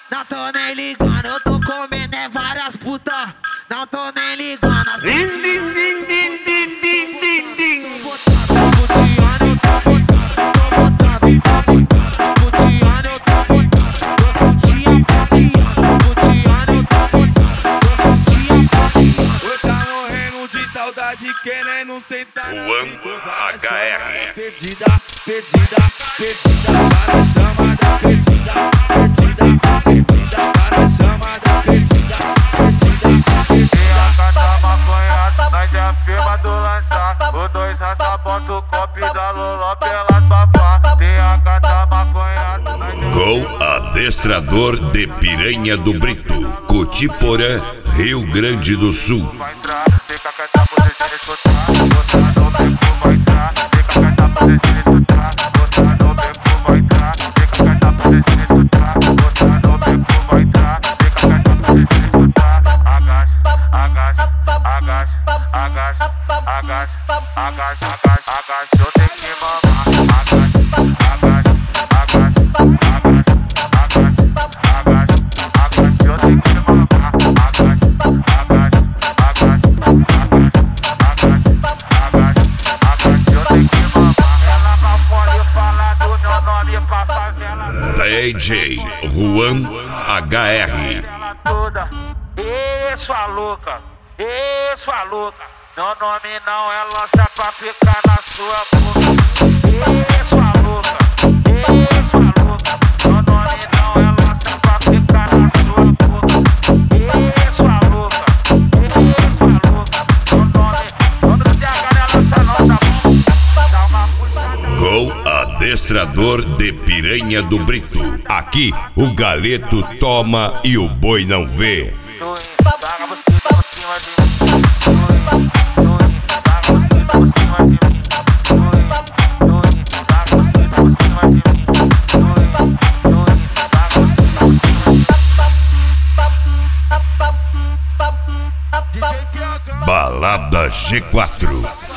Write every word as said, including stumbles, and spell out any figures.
não tô nem ligando. Eu tô comendo é várias puta, não tô nem ligando. Querendo sentar na Juan H R. Pedida, pedida, pedida, para chama da pedida, pedida, pedida, para chama da pedida, pedida, pedida. A cata maconha, nós é a firma do lançar. O dois raça bota o copo da Loló pelas bafá. Tem a cata maconha, nós é Com adestrador de Piranha do Brito, Cotiporã, Rio Grande do Sul. Agacha, agacha, agacha, agacha, agacha, eu tenho que mamar. Agacha, agacha, agacha, agacha, agacha, agacha, eu tenho que mamar. Agacha, agacha, agacha, agacha, agacha, agacha, agacha, eu tenho que mamar. Ela pra fora e fala do meu nome pra favela. D J Juan H R. Toda, e sua louca, e sua louca. Meu nome não é lança pra ficar na sua boca. E sua louca, e sua louca. Meu nome não é lança pra ficar na sua boca. E sua louca, e sua louca. Meu nome, nome do D H não é lança não, tá bom? Dá uma puxada. Com adestrador de Piranha do Brito. Aqui o galeto toma e o boi não vê. Paga você por cima de mim. Paga você por cima de mim. Paga você por cima de mim. Paga você por cima de mim. Balada G quatro.